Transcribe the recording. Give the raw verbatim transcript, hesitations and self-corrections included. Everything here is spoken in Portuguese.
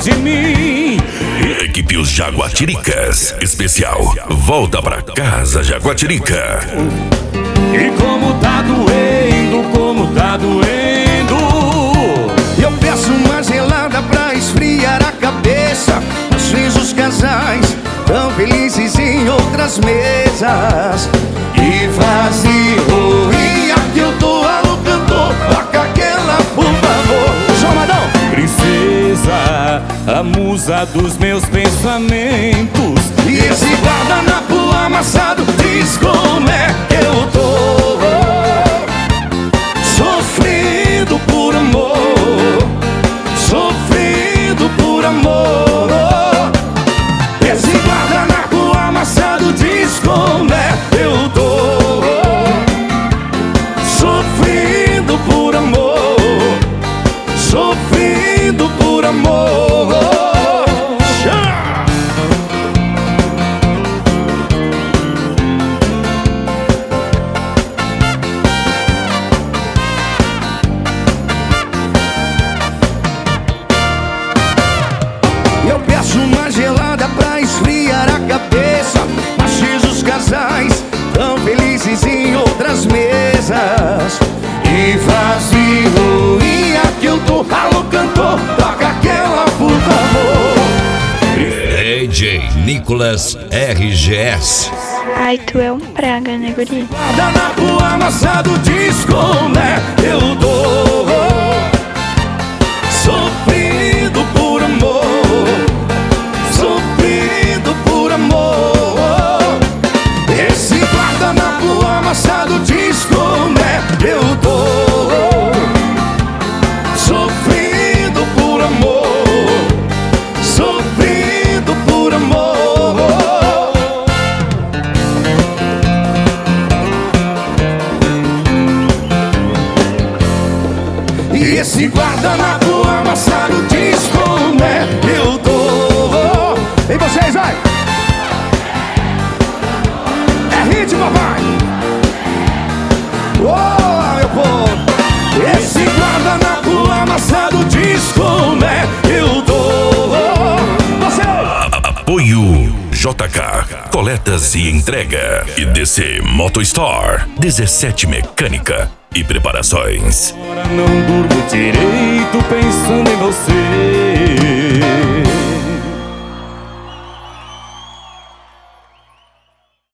de mim. Equipe Os Jaguatiricas, especial Volta Pra Casa Jaguatirica. E como tá doendo, como tá doendo. Eu peço uma gelada pra esfriar a cabeça. Às vezes os casais tão felizes em outras mesas. E vazio, e aqui eu tô alô cantor. Toca aquela, por favor. Chamadão! Princesa, a musa dos meus pensamentos. E esse guardanapo amassado diz como é que eu tô. Sofrendo por amor, sofrendo por amor. Esse guardanapo amassado diz como é que eu tô. Sofrendo por amor, sofrendo por amor. Eu peço uma gelada pra esfriar a cabeça. Às vezes os casais tão felizes em outras mesas. E vazio, e aqui eu tô, alô cantor, toca aquela, por favor. D J Nicolas R G S. Ai, tu é um praga, né, guri? Guardanapo amassado diz como é que eu tô. Sofrendo por amor, sofrendo por amor. Esse guardanapo amassado diz como é que eu tô. Sofrendo por amor, sofrendo por amor. E esse guardanapo amassado diz como é que eu tô. E vocês, vai! É ritmo, papai! Oh, meu povo! Esse guardanapo amassado diz como é que eu tô. Vocês! Apoio J K, coletas e entrega. E D C Moto Store, dezessete Mecânica e preparações. Agora não durmo direito pensando em você.